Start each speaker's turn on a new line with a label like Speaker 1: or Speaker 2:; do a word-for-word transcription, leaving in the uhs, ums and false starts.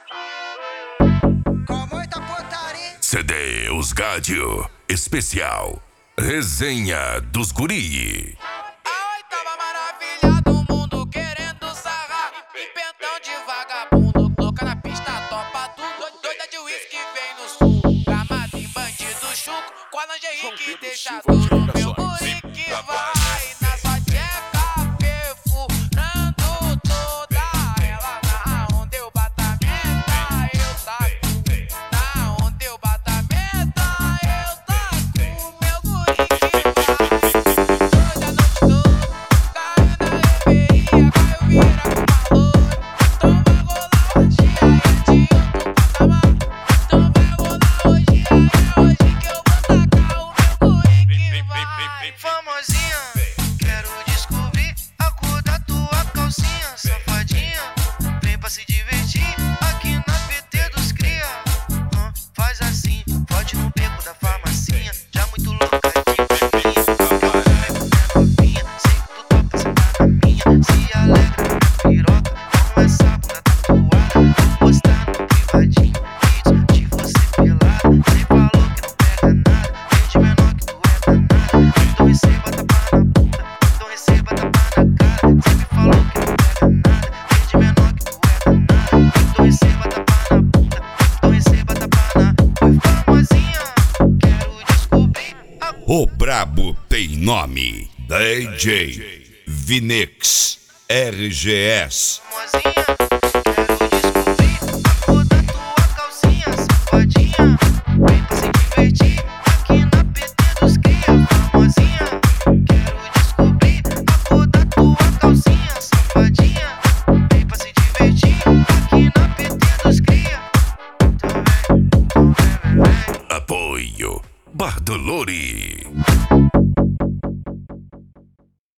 Speaker 1: Com muita putaria.
Speaker 2: C D Os Gádio, especial Resenha dos Guri.
Speaker 3: A oitava maravilha do mundo querendo sarrar. Empentão de vagabundo, louca na pista, topa tudo. Doida de uísque vem no sul. Gramado em bandido chuco, com a lingerie que deixa duro. Meu guri que vai na sua tcheca, perfurando toda ela. Na onda eu bato a meta, eu taco. Na onda eu bato a meta, eu taco. Meu guri que vai toda a noite toda, caiu na reveria, caiu vira com valor. Então vai rolar hoje, aí é de outro patamar. Então vai rolar hoje, aí é hoje que eu vou tacar o meu guri que vai.
Speaker 4: Famosinha, quero descobrir a cor da tua calcinha. Safadinha, vem pra se divertir aqui na P T dos cria. Hum, faz assim, pode no beco da farmacinha. Já muito louca de pequinha. Quero comer com minha novinha, sei que tu topa sentar na minha. Se alegra na piroca, com essa bunda tatuada. Vou postar no privadinho vídeos de você pelada. Cê falou que não pega nada, desde menor que tu é danada. Então receba tapa na bunda, então receba tapa na cara. Cê me falou que não pega nada, desde menor que tu é danada. Então receba tapa na bunda, então receba tapa na... Oi, famosinha, quero descobrir a...
Speaker 2: O brabo tem nome: D J Vinex R G S.
Speaker 4: Famosinha, quero descobrir a cor da tua calcinha. Safadinha, vem pra se divertir aqui na P T dos cria. Famosinha, quero descobrir a cor da tua calcinha. Safadinha, vem pra se divertir aqui na P T dos cria. Então vem, então vem, vem, vem.
Speaker 2: Apoio Bardolori.